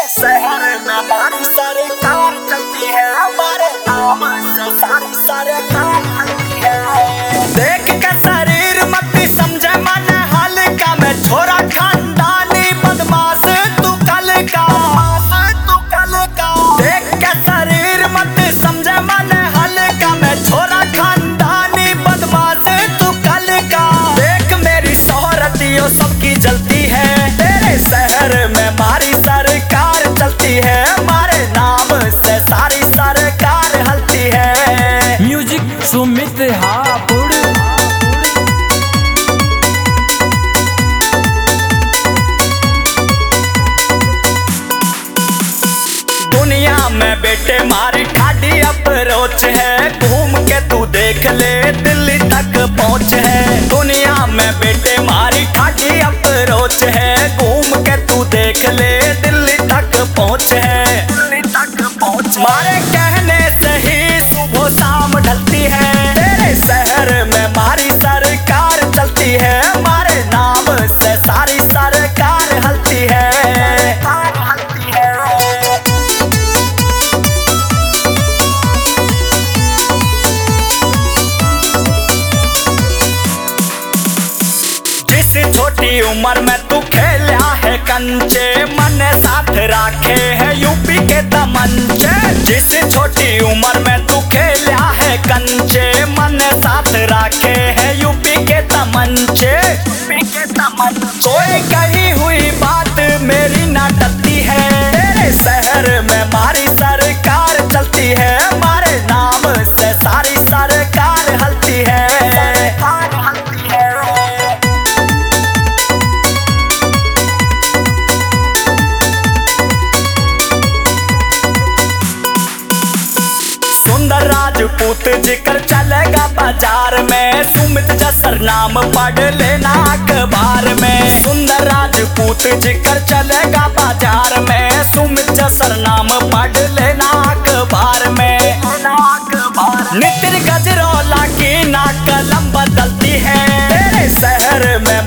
शहर में हमारी सरकार चलती है, हमारे नाम से सारी सरकार चलती है। देख के शरीर मत समझे मन हल्का, मैं छोरा खानदानी बदमाश तू कल का, तू कल का। देख के शरीर मत समझे मन हल्का, मैं छोरा खानदानी बदमाश तू कल का। देख मेरी शोहरतियों सबकी जलती है, तेरे शहर में हमारी सरकार चलती है, हमारे नाम से सारी सरकार हलती है। म्यूजिक सुमित हापुड़। दुनिया में बेटे मारी ठाडी अप्रोच है, घूम के तू देख ले दिल्ली तक पहुँच है। दुनिया में बेटे मारी ठाडी अप्रोच है, घूम के तू देख ले दिल्ली तक पहुँच है, दिल्ली तक पहुँच। मारे कहने से ही सुबह शाम ढलती है, तेरे शहर में हमारी सरकार चलती है, हमारे नाम से सारी सरकार हलती है। छोटी उम्र में तू खेला है कंचे, मन साथ राखे है यूपी के तमंचे। जिस छोटी उम्र में तू खेला है कंचे, मन साथ राखे है यूपी के तमंचे, यूपी के तमंचे। कोई कही हुई बात मेरी ना टलती है, तेरे शहर में हमारी सरकार चलती है, हमारे नाम से सारी सरकार हलती है। सुंदर राजपूत जिक्र चलेगा बाजार में, सुमित जसर नाम पढ़ लेना अखबार में। सुंदर राजपूत जिक्र चलेगा बाजार में, सुमित जसर नाम पढ़ लेना अखबार में। नितिन गजरौला की ना कलम बदलती है, तेरे शहर में